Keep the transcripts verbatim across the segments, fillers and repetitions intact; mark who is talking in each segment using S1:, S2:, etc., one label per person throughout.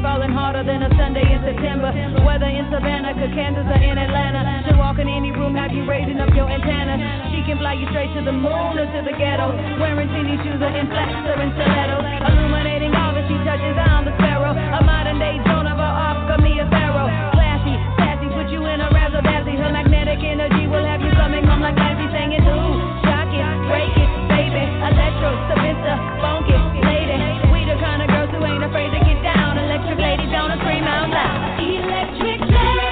S1: falling harder than a Sunday in September. Whether in Savannah, Kansas, or in Atlanta, she'll walk in any room, have you raising up your antenna. She can fly you straight to the moon or to the ghetto, wearing teeny shoes or in flats or in stilettos. Illuminating all that she touches, I'm the sparrow. A modern day Joan of Arc, me a pharaoh. Classy, sassy, put you in a razzle dazzle. Her magnetic energy will have you coming home like Clancy singing. Ooh, shock it, break it, baby. Electro, Savista, funk it, lady. We the kind of girls who ain't afraid to get down. Electric lady, don't scream out loud. Electric lady.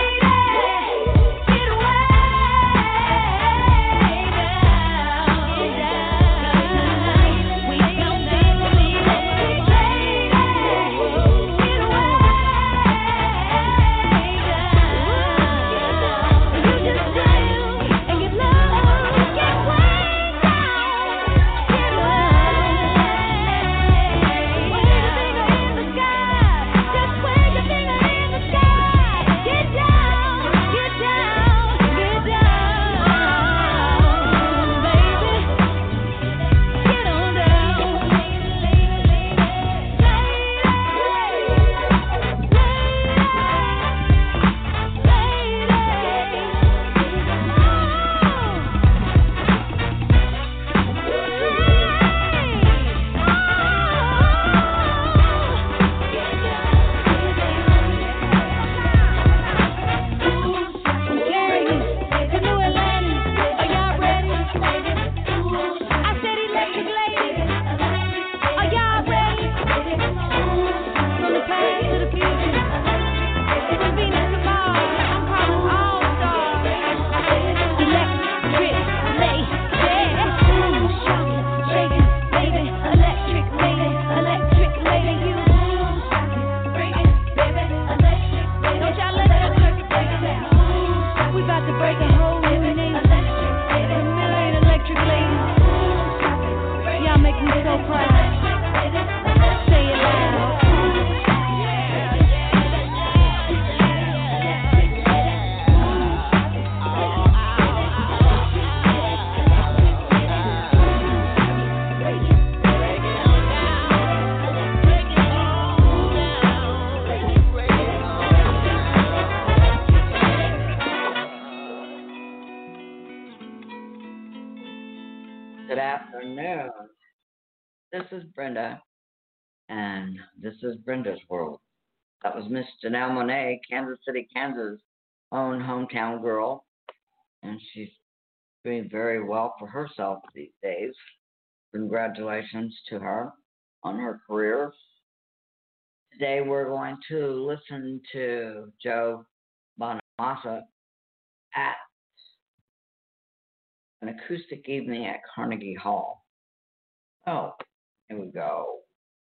S2: Good afternoon. This is Brenda, and this is Brenda's World. That was Miss Janelle Monáe, Kansas City, Kansas' own hometown girl, and she's doing very well for herself these days. Congratulations to her on her career. Today we're going to listen to Joe Bonamassa at an acoustic evening at Carnegie Hall. Oh, here we go.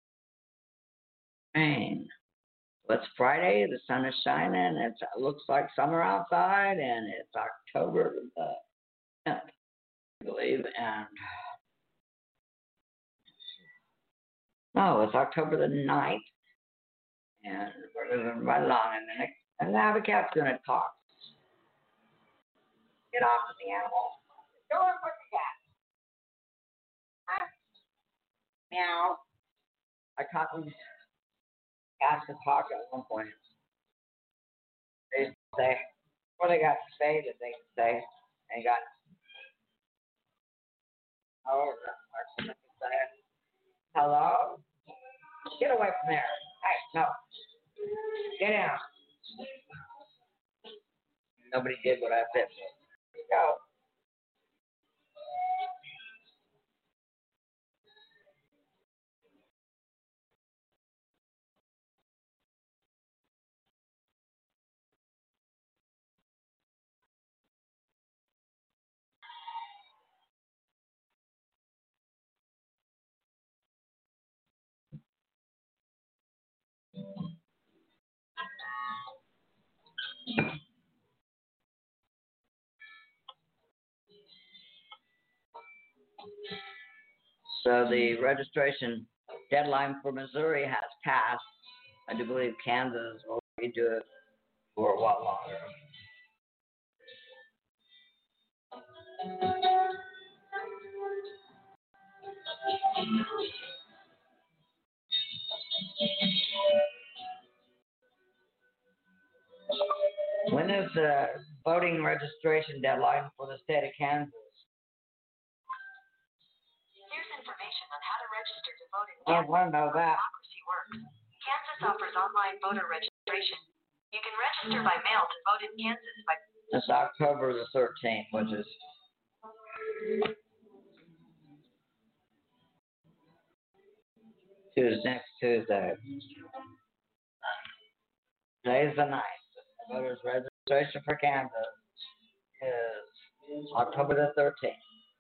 S2: Rain. Well, it's Friday, the sun is shining, it's, it looks like summer outside, and it's October the tenth, I believe, and no, it's October the ninth, and we're moving right along, and the next, and now the cat's going to talk. Get off of the animal. Go and put the cat. Huh? Meow. I taught these cats to talk at one point. They used to say, what they got to say that they could say, and got, oh, that's what they say. Hello? Get away from there. Hey, no. Get down. Nobody did what I said. Here you go. So the registration deadline for Missouri has passed. I do believe Kansas will redo it for a while longer. When is the voting registration deadline for the state of Kansas?
S3: Here's information on how to register to vote in
S2: I
S3: Kansas.
S2: want to know that.
S3: Democracy works. Kansas offers online voter registration. You can register by mail to vote in Kansas by.
S2: It's October the thirteenth, which is Tuesday, next Tuesday. Today's the ninth. Voters registration for Kansas is October the thirteenth.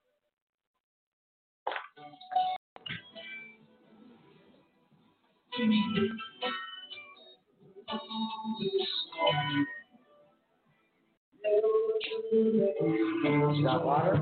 S2: You got water?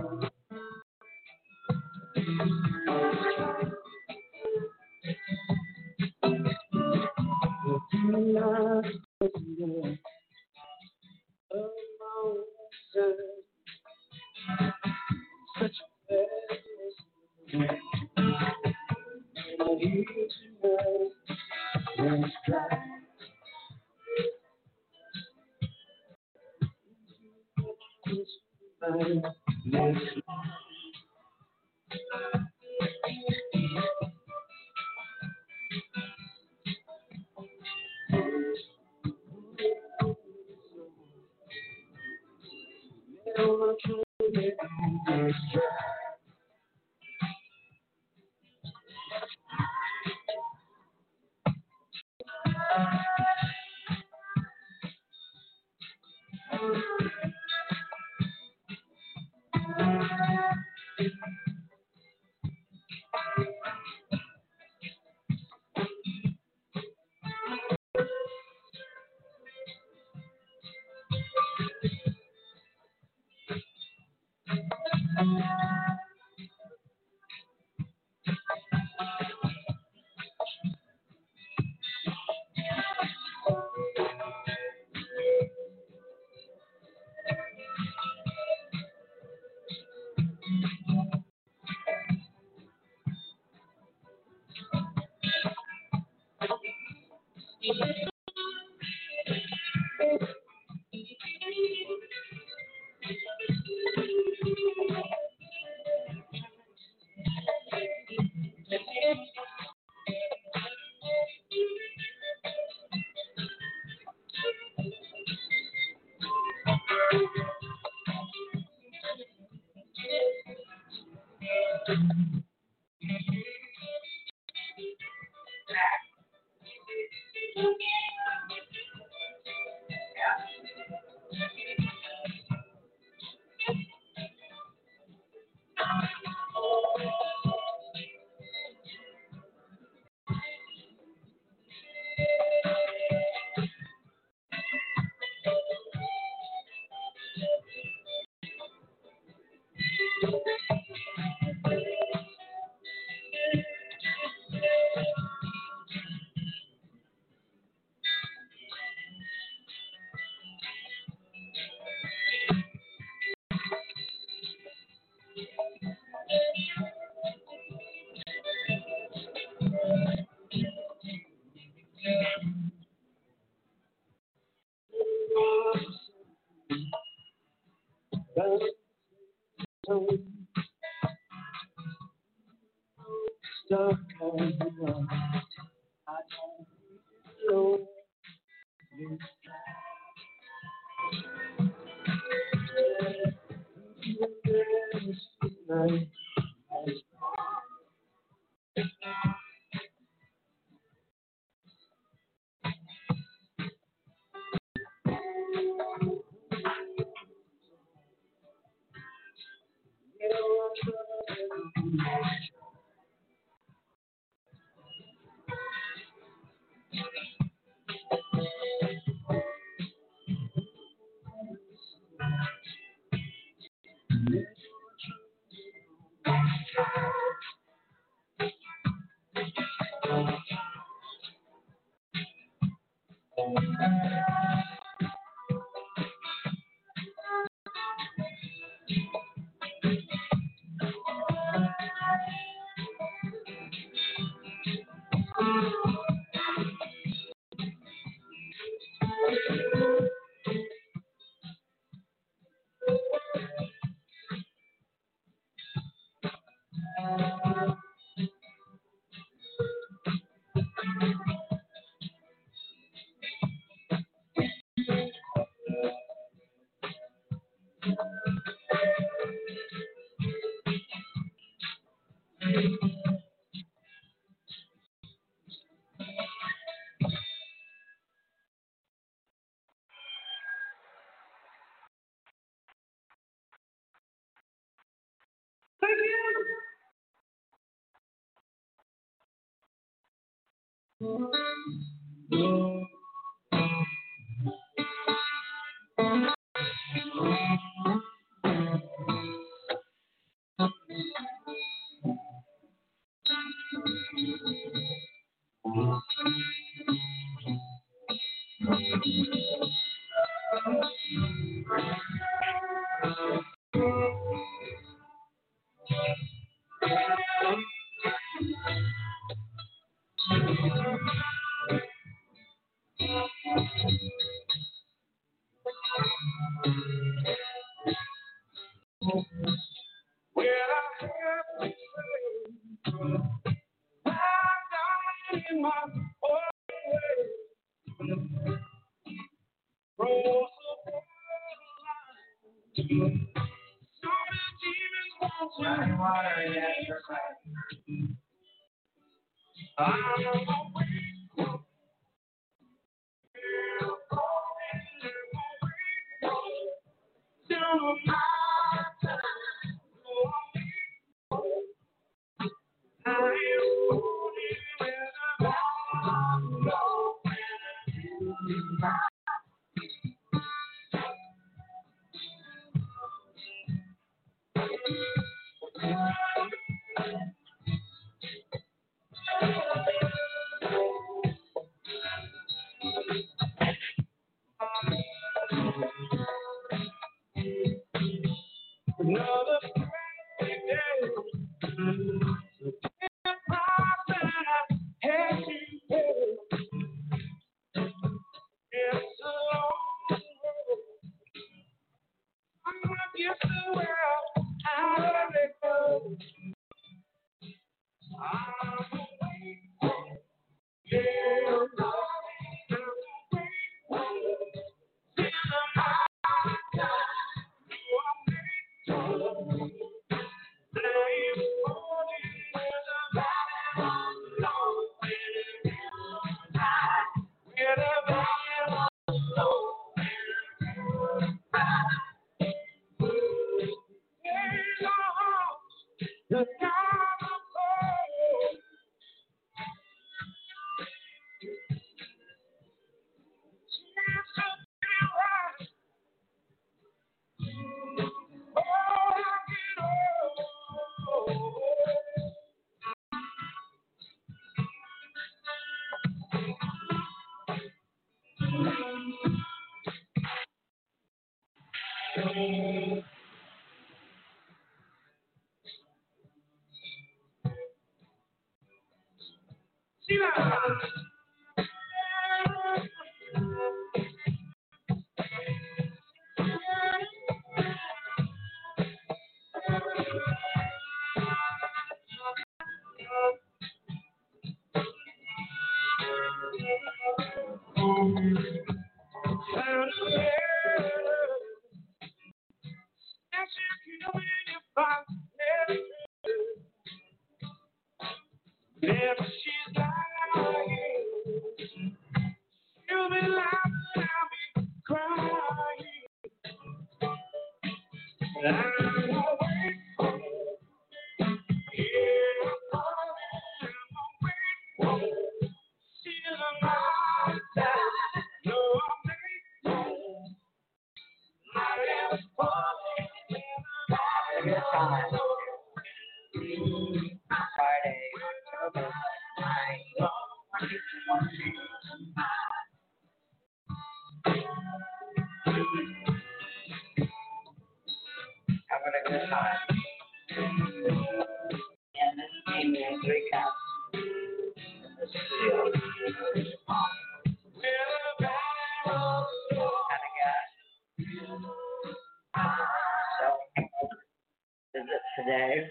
S2: Today,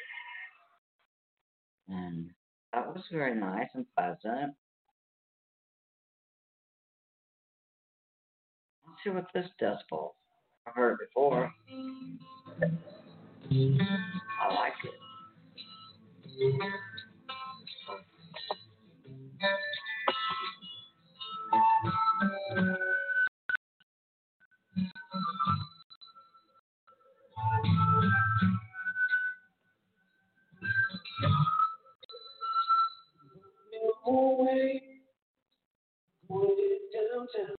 S2: and that was very nice and pleasant. Let's see what this does for. I've heard it before. I like it.
S4: Away, way downtown.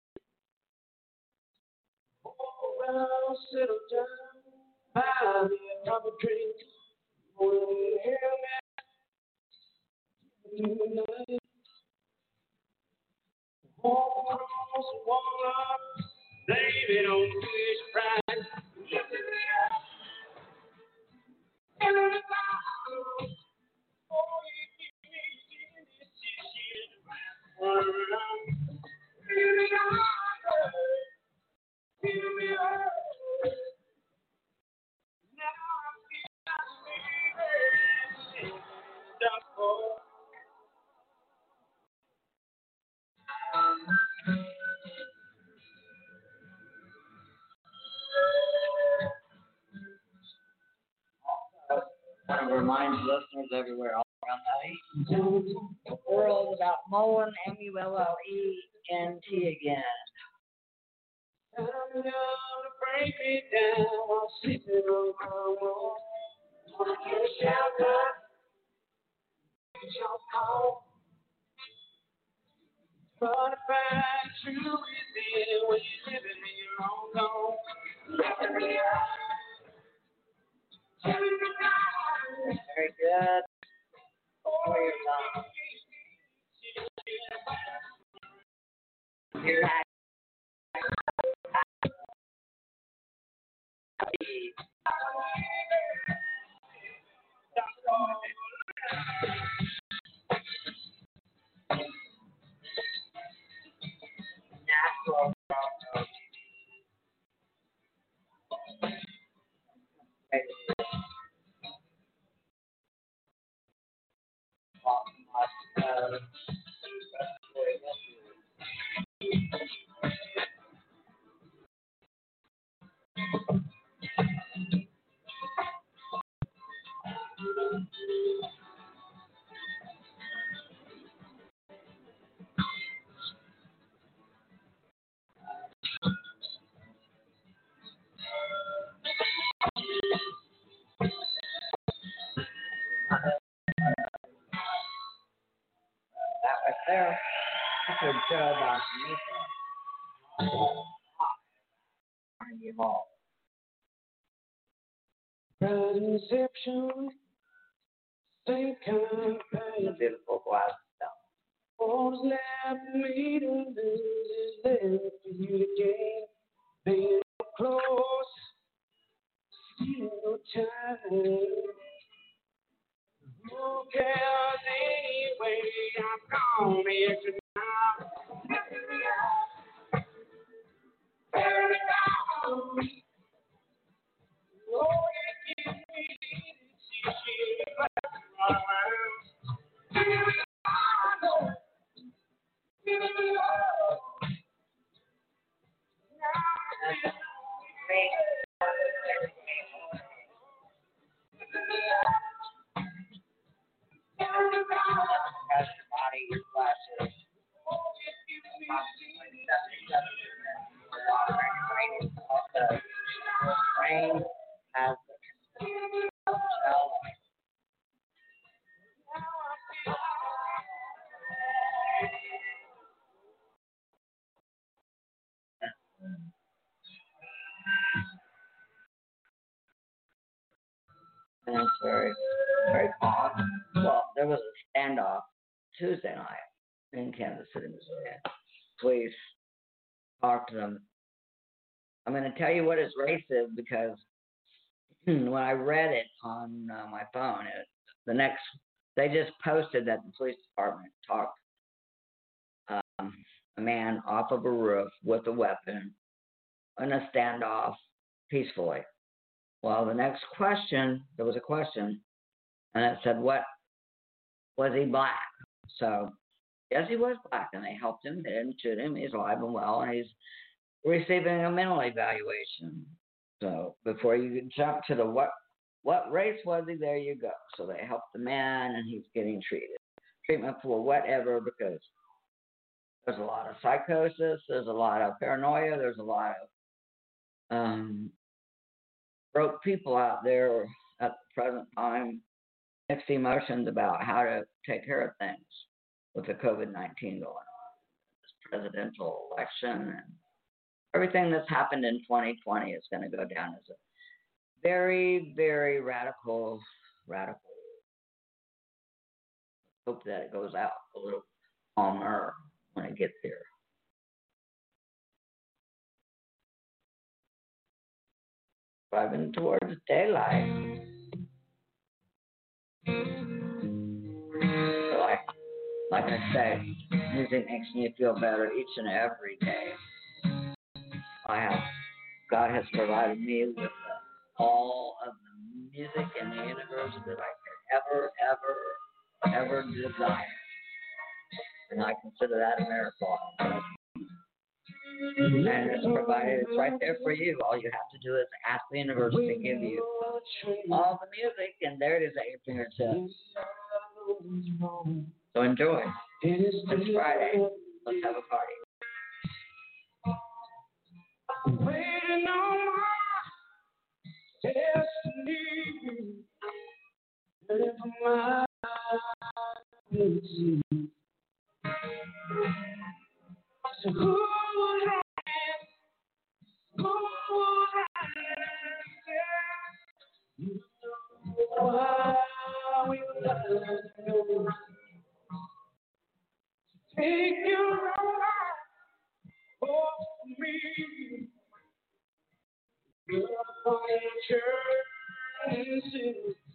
S4: Around, settle down, buy me a cup of drink. Will you hear me through the night? Walk across the water, blame it on fish pride.
S2: I want to remind listeners everywhere all around the the world about Mullen, M U L L E N T again.
S4: I'm gonna break me down while sleeping on my wall. Wanna get a shelter, get your call. But if I true within when you're living in your own home, let me out.
S2: Very good. For your love. You're happy. Natural. Uh, that right there. That's a show about Mika. Evolved.
S4: Conception, same kind of pain.
S2: Beautiful glass stuff.
S4: All's left for me to lose is left for you to gain. Being close, stealing your time. Who cares anyway? I'm gone here tonight. Turn it down. Oh, it gives me the shit around.
S2: Has your body, your glasses. Also, brain has the shell. And it's very, very calm. Well, there was a standoff Tuesday night in Kansas City, Missouri. Police talked to them. I'm going to tell you what his race is because when I read it on uh, my phone, it, the next, they just posted that the police department talked um, a man off of a roof with a weapon in a standoff peacefully. Well, the next question, there was a question, and it said, what, was he black? So, yes, he was black, and they helped him. They didn't shoot him. He's alive and well, and he's receiving a mental evaluation. So, before you jump to the what What race was he? There you go. So they helped the man, and he's getting treated. Treatment for whatever, because there's a lot of psychosis, there's a lot of paranoia, there's a lot of um, broke people out there at the present time, mixed emotions about how to take care of things with the COVID nineteen going on, this presidential election, and everything that's happened in twenty twenty is going to go down as a very, very radical, radical. Hope that it goes out a little calmer when it gets here. Driving towards daylight. So like, like I say, music makes me feel better each and every day. I have, God has provided me with uh, all of the music in the universe that I could ever, ever, ever desire. And I consider that a miracle. And it's provided, it's right there for you. All you have to do is ask the universe to give you all the music, and there it is at your fingertips. So enjoy. It's Friday. Let's have a party.
S4: Waiting on my destiny, waiting for my destiny. So who's right? Who's right? You know how we love. Take your life for me. You're on your journey.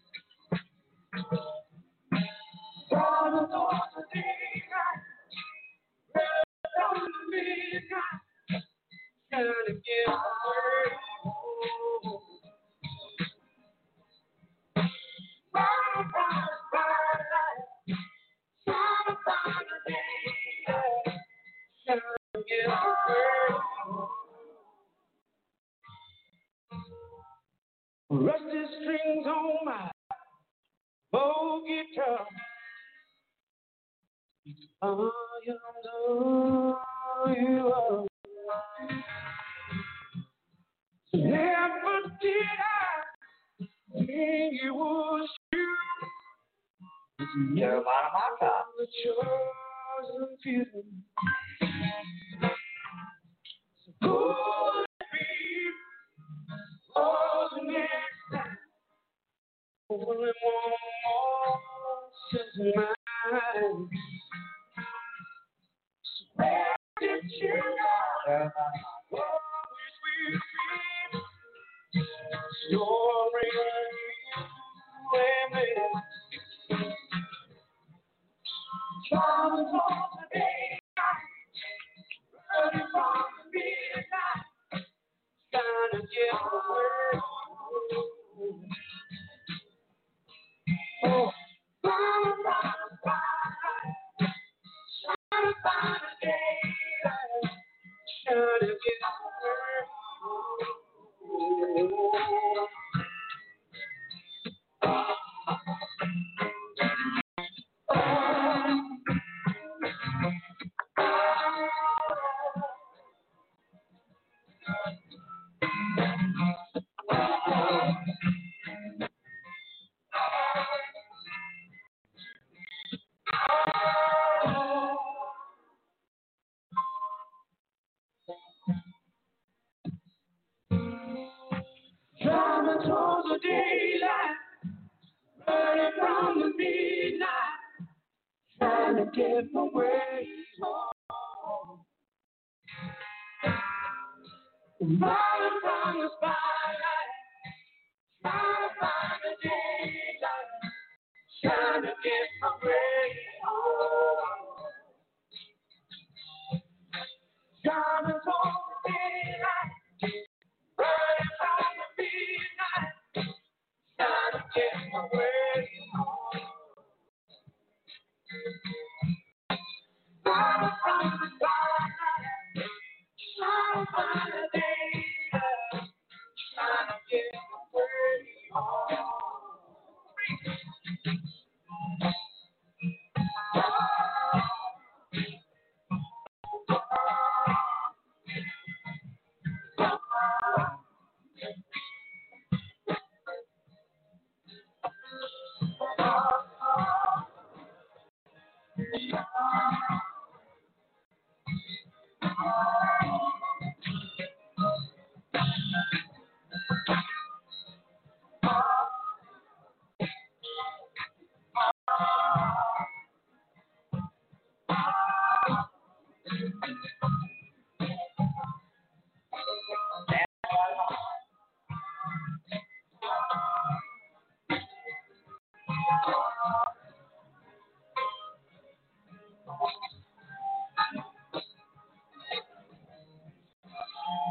S4: From the dawn to daylight, from the midnight, trying to get away. Trying to find a spotlight, trying to find a day, trying to get away. Rusty strings on my old guitar. I know you are. Never did I think it was you.
S2: Jeremiah Mata.
S4: The chosen few. So could it be for the next time? Only one more says mine. So where did you go? Oh, sweet, sweet story you and me. Trying to talk today, running from the midnight, trying to get away. Oh, trying to find a spotlight, trying to find a day, trying to get away. Driving towards the daylight, running from the midnight, trying to get my way home. Running from the spotlight, trying to find the daylight, trying to get my way home. Driving towards the daylight, running from the midnight, trying to get my way home. Running from the spotlight, trying to find a day, trying to get my way home.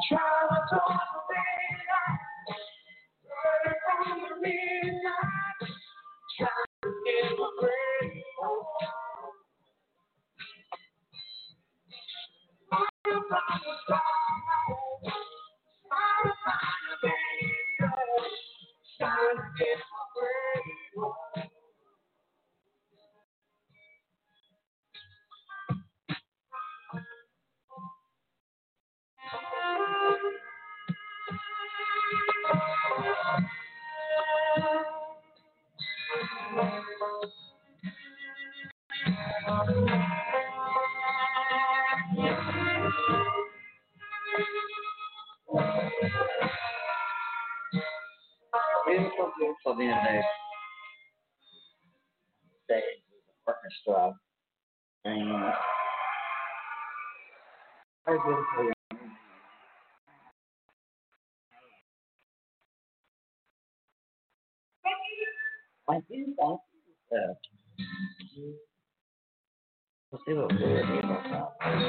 S4: Try to talk the daylight, burning from the midnight. Try to get my brain on. Try to find the starlight, try to find the baby. Try to get my brain on.
S2: Beautiful, beautiful music. Stage with the orchestra. And very beautiful. Thank you, thank you. Uh, we'll see what we're doing about that.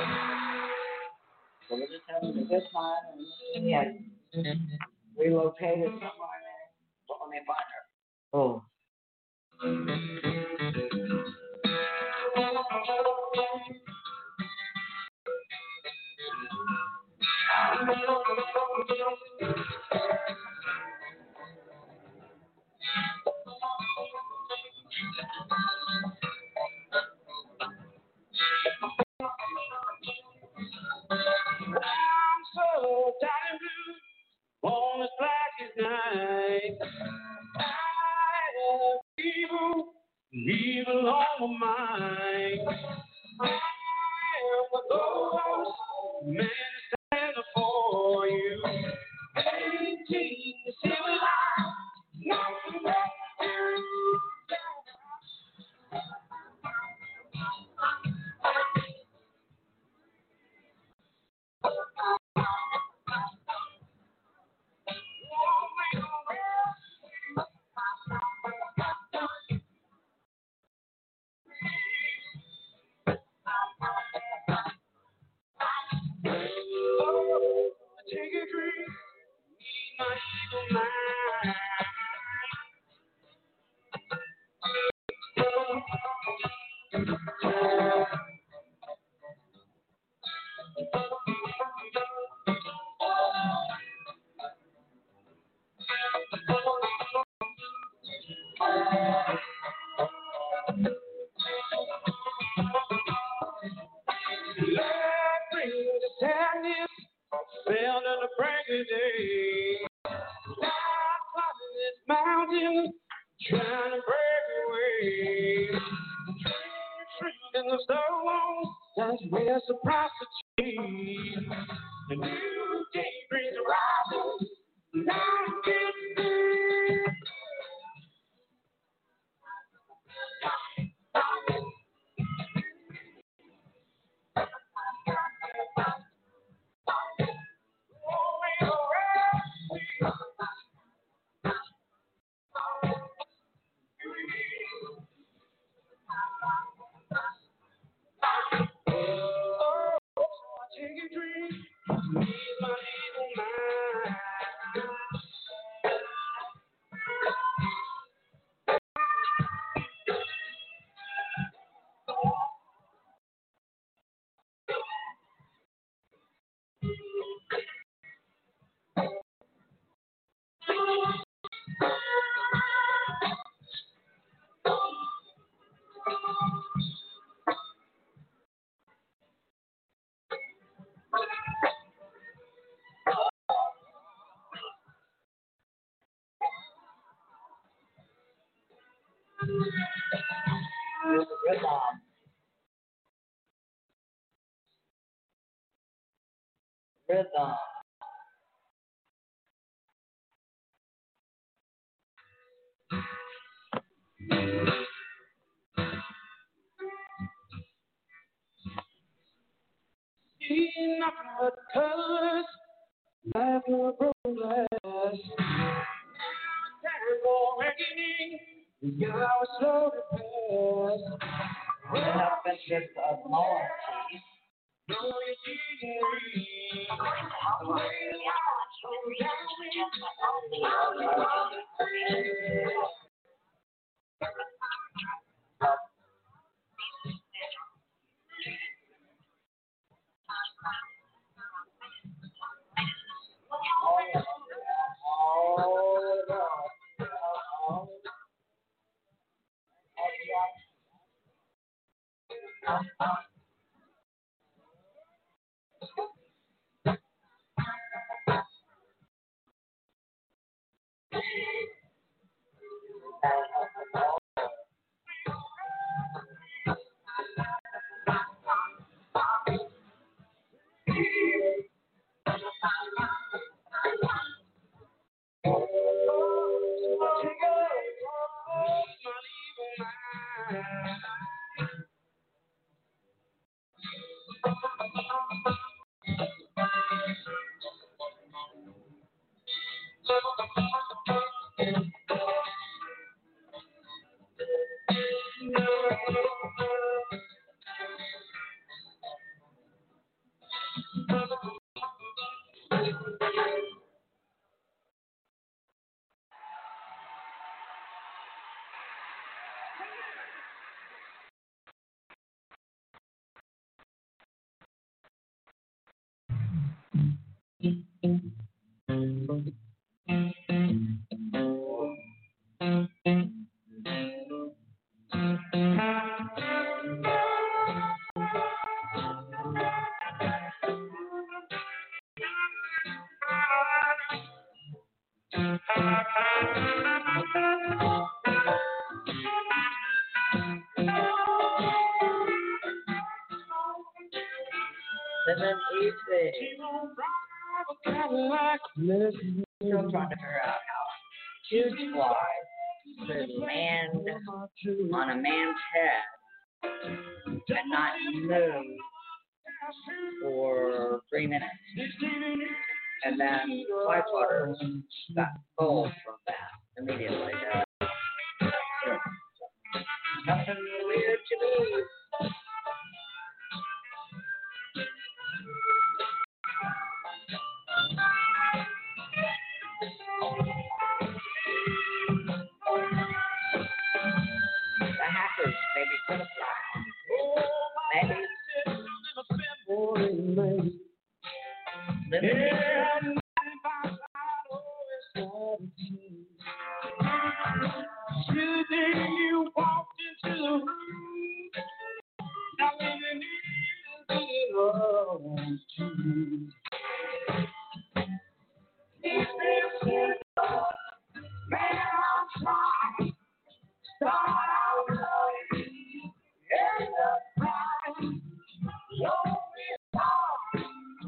S2: So we're just having a good time, and we had relocated somewhere there. So let me find her. Oh.
S4: I'm so tired and blue, born as black as night. I have evil, evil on my mind. I am the ghost, man standing for you. Eighteen, civilized, nothing but you. Take a drink, eat my evil mind. Love brings the sadness, fell in the break of day. Life climbing this mountain, trying to break away. Trees in the stone, that's where surprise the cheese. The new day brings a rising, life gets big. Take a drink, ease my evil mind.
S2: Rhythm. Rhythm.
S4: See nothing but colors, like a broken glass. Time for reckoning, the hours slowly pass.
S2: We have been just a loyalty.
S3: According to Healthline, the excellent human research suggests that all the information.
S2: Living easy. Still trying to figure out how huge fly could land on a man's head and not move for three minutes. And then fly swatters got sold from that immediately. Nothing weird to me. The hackers maybe could have fly. Maybe.
S4: Yeah, you think you walked into the room, now living in the world too. He's been man, I'm trying, start out loving, end up crying, lonely and hard.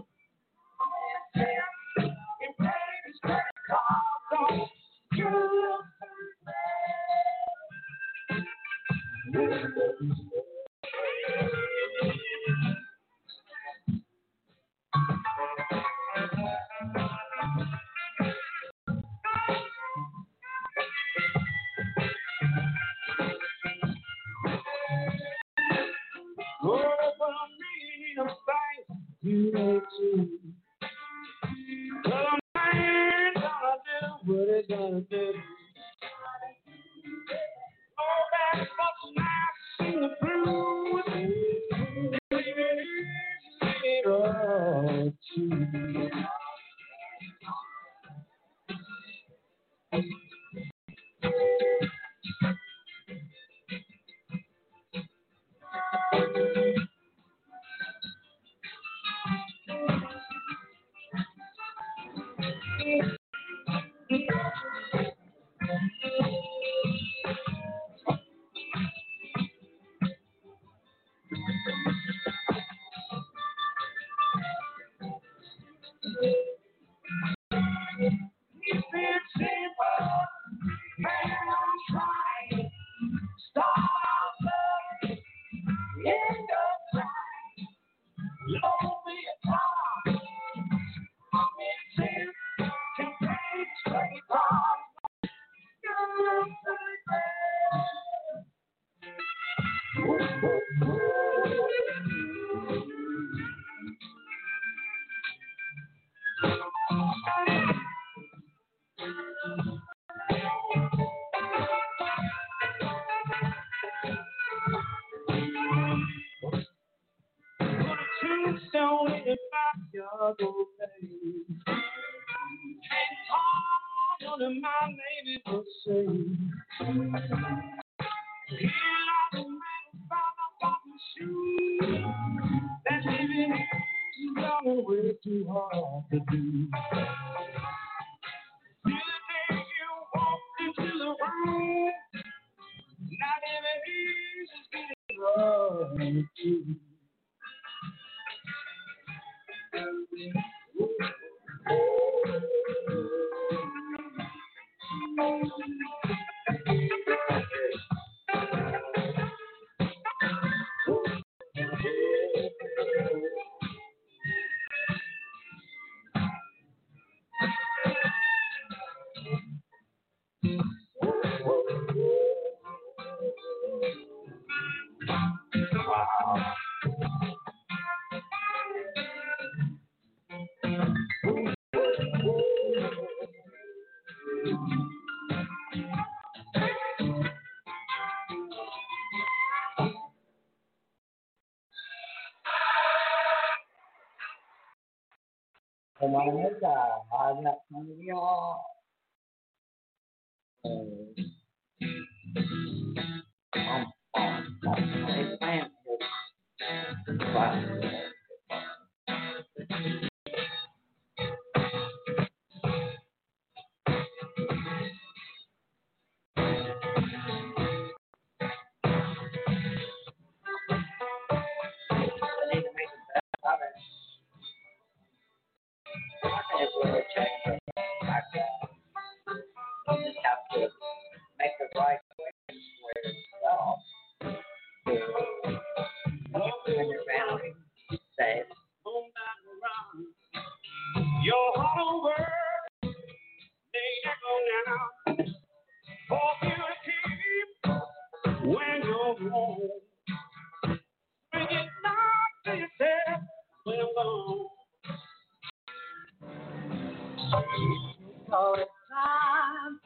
S4: It takes credit cards on you. You know too. But a man gonna do what he gonna do. Oh, that's what's nice in the blues. It all too. Put a tombstone in the backyard, oh baby. And all under my name it will say. Here lies a man who found a fucking shoe. That living is gone way too hard to do. Till the day you walked into the room, now living is just getting hard to do.
S2: Come on, let's go. I've got some of y'all. Um, um, um, hey, man. Wow. I need to make the best of it. I think it's really changed back then. You just have to make the right choices for yourself to keep your family safe.
S4: Your hollow words, they echo now. For you to keep when you're home. Bring it down to yourself when alone.
S1: All the time.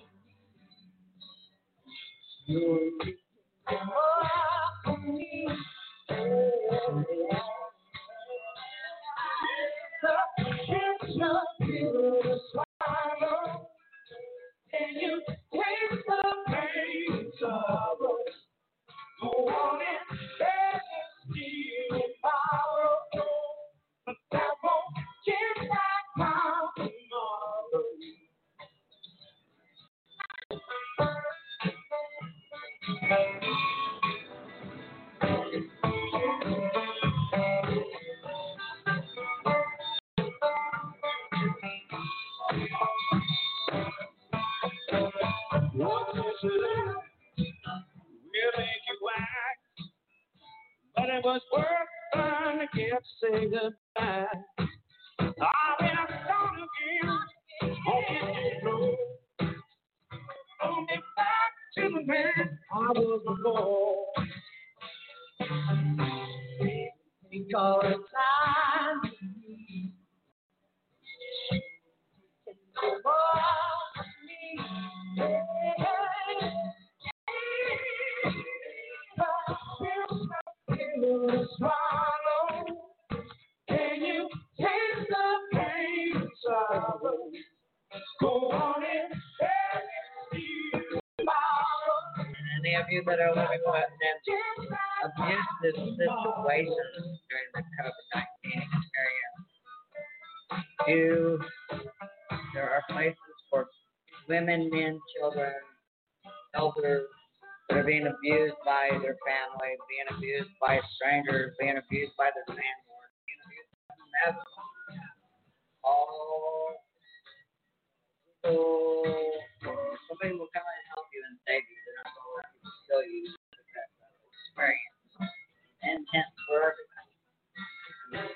S4: You're
S1: More for me.
S4: it's not you to swallow. Can you take the pain, sorrow? Go on and let it steal tomorrow. But that won't get back down tomorrow. What you should will make you act, but it was worth trying to get to say goodbye. I've been a start again on this road. Bring me back to the man I was before.
S1: Think all the time. More for me.
S4: You swallow. Can you taste the pain, sorrow? Go on and let it steal tomorrow.
S2: Any of you that are living with abusive situations during the COVID nineteen experience, you, there are places for women, men, children, elders that are being abused by their family, being abused by strangers, being abused by their landlord, being abused by whomever. All so somebody will come and help you and save you. They're not going to let you kill you. That experience intense for everybody.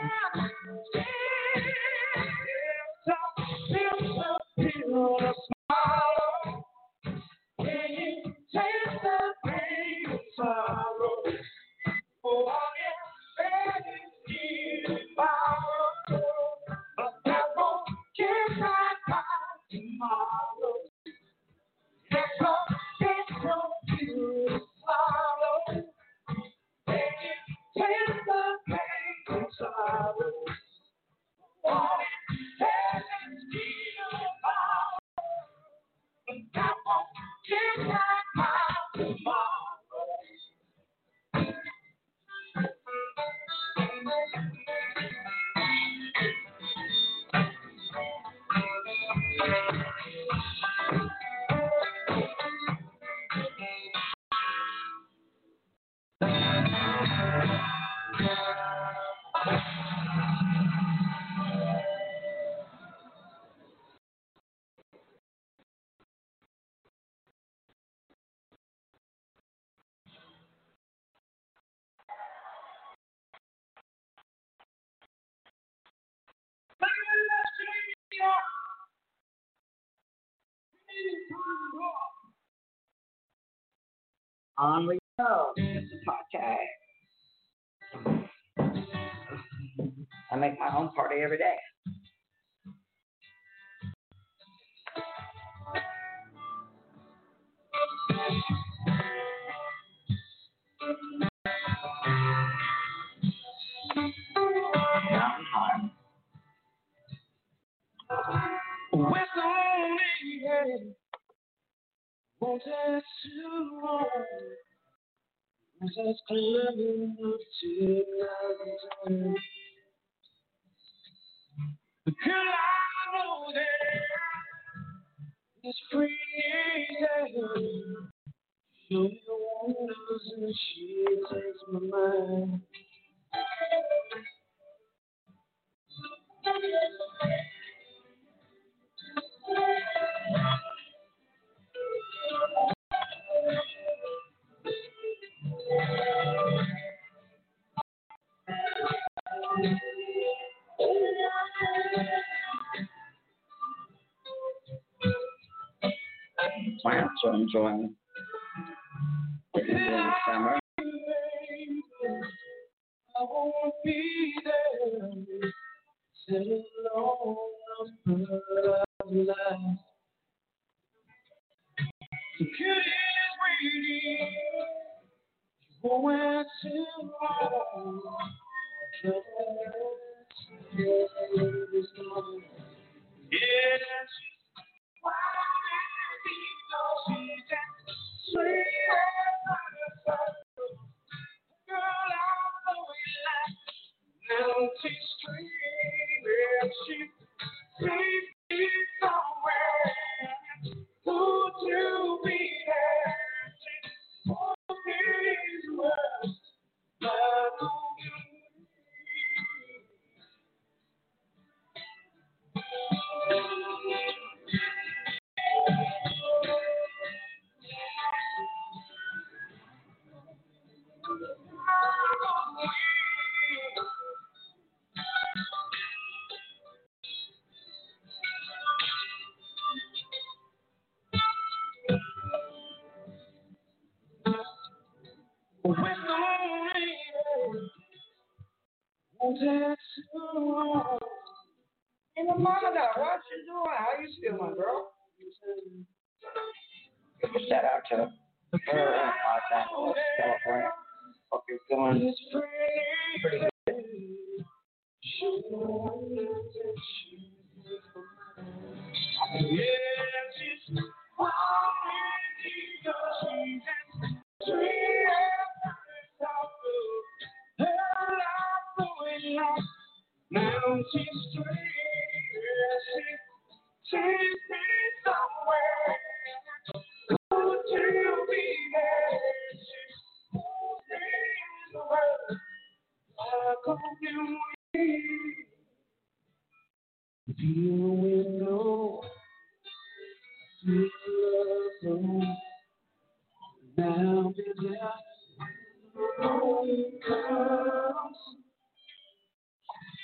S2: On we go. It's a podcast. I make my own party every day. Mountain time.
S4: With only head, won't take too long. Was just clever enough to love. Girl, I know that it's free. Show me the wonders and she takes my mind.
S2: Plants are enjoying it in the summer.
S4: I won't be there. Sit alone on the life. The kid is waiting. You won't too long. Yes. Why did he know she's that sweet? Girl, I know it like now she's screaming. She takes me somewhere. Would you be there? She won't be worse. But with no rain, won't take too long.
S2: Hey, Mama, what you doing? How you feeling, girl? Give a shout out to her in Los Angeles, California. Hope you're feeling pretty good.
S4: Now she's straight, she takes me somewhere. Would you be there? She won't be the world. I hope you will. If you will know, you love me. Now be just when the comes.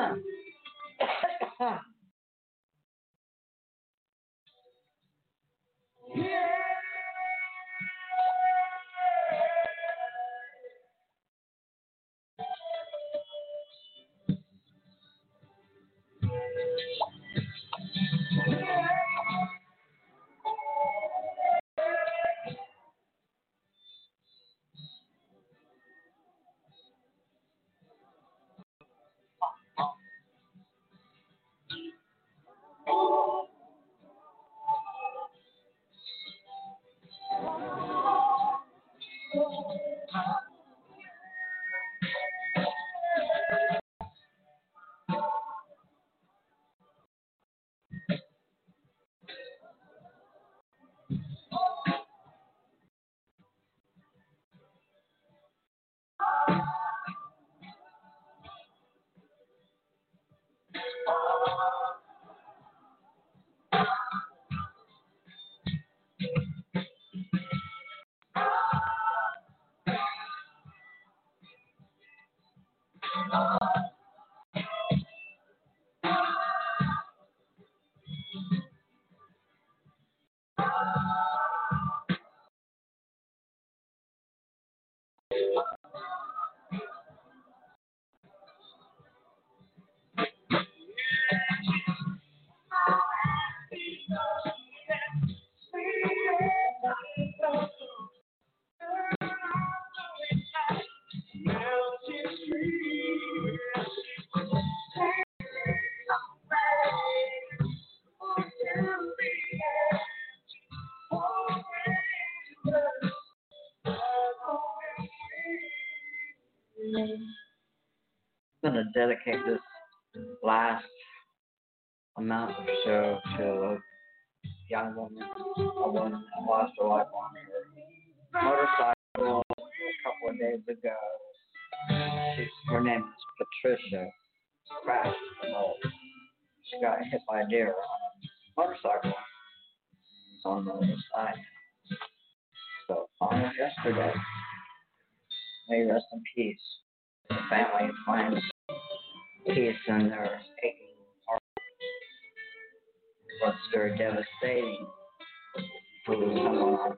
S2: I'm going to dedicate this last amount of show to a young woman, a woman that lost her life on her motorcycle a couple of days ago. She's, her name is Patricia. Crashed the road. She got hit by a deer on a motorcycle. It's on the other side. So, on it yesterday. May you rest in peace. The family finds peace in their aching heart. What's very devastating to lose someone on a motorcycle.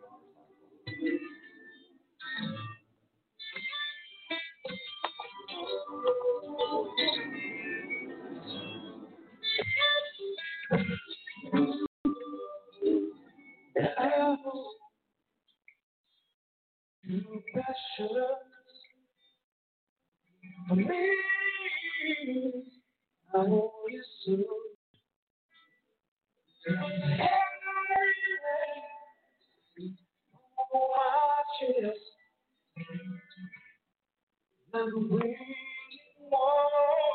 S4: You precious for me, I hold you so. Oh, my chest, like a waiting wall.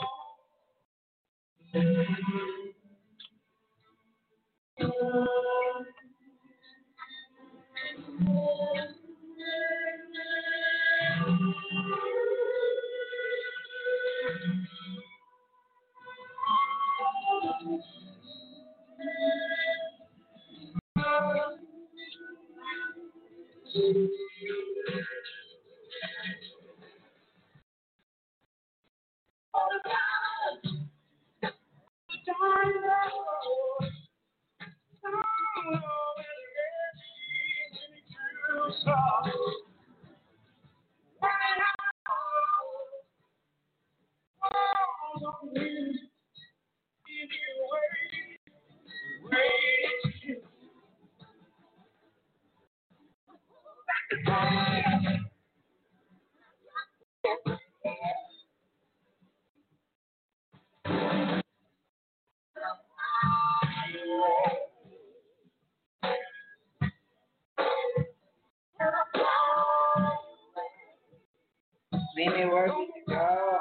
S2: Mimi, where did you go?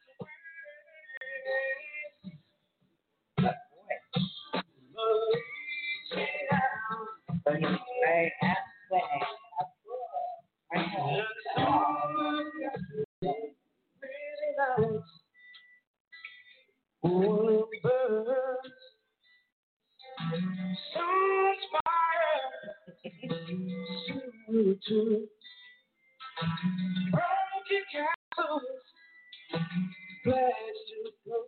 S2: But you say and sing.
S4: Broken castles, flash to go.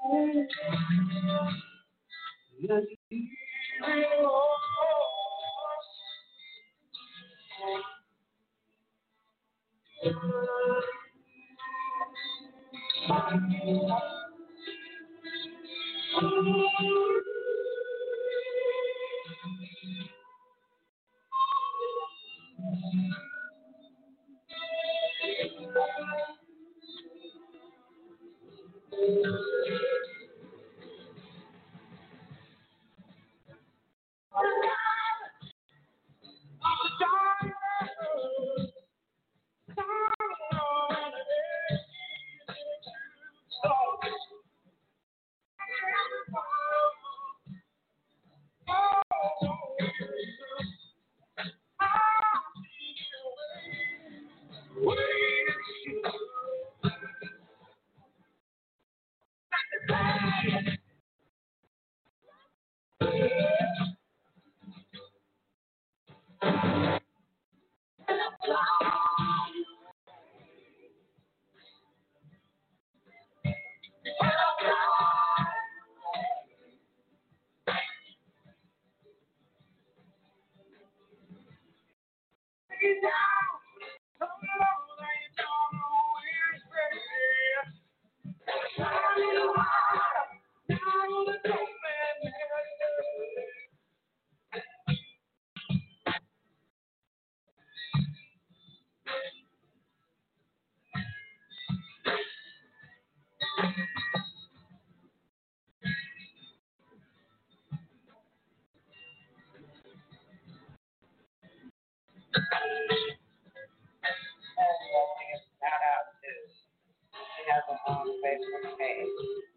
S2: Shout out to, she has a own Facebook page.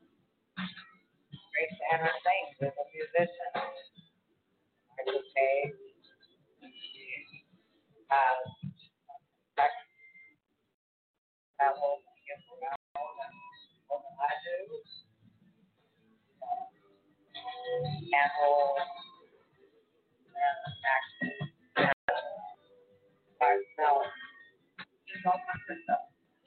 S2: Grace Anna sings as a musician. Her page. She has travel to get around more than I do. Handle and actually by herself. She's all kinds of stuff.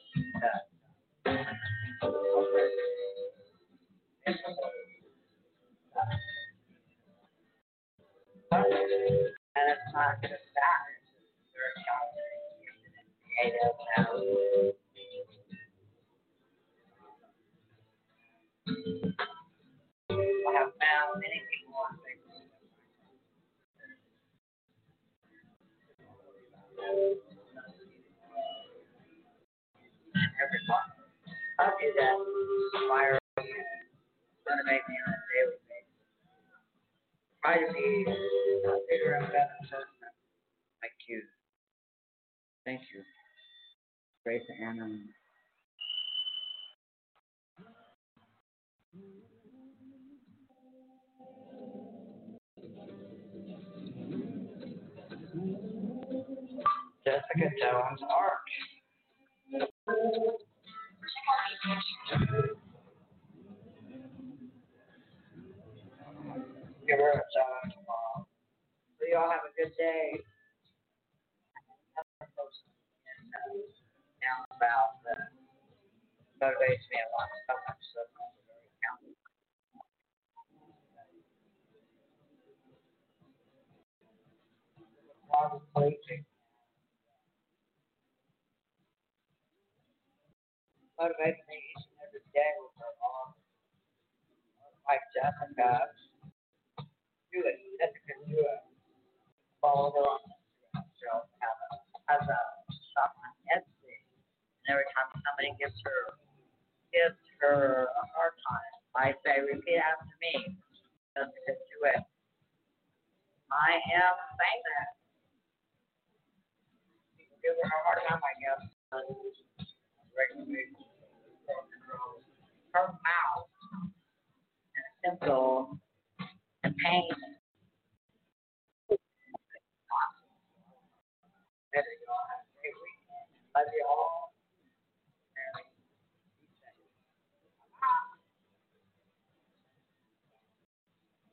S2: And it's not just that, it's just very challenging, creative, and I have found many people on Facebook. Every month. I'll do that. Fire motivate me on a daily basis. Try to be a bigger and better person like you. Thank you. Grace Anna. Jessica Jones Arch. Give her a shout tomorrow. So you all have a good day. Another post now about uh, motivates me a lot. So much so I'm very accountable. Probably motivates me each and every day with her mom. Like Jessica. Do it. Jessica, do it. Follow her on Instagram. She'll have a, has a shop on Etsy. And every time somebody gives her gives her a hard time, I say, repeat after me. Jessica, do it. I am famous. People give her a hard time, I guess. Regularly. Her mouth and simple and pain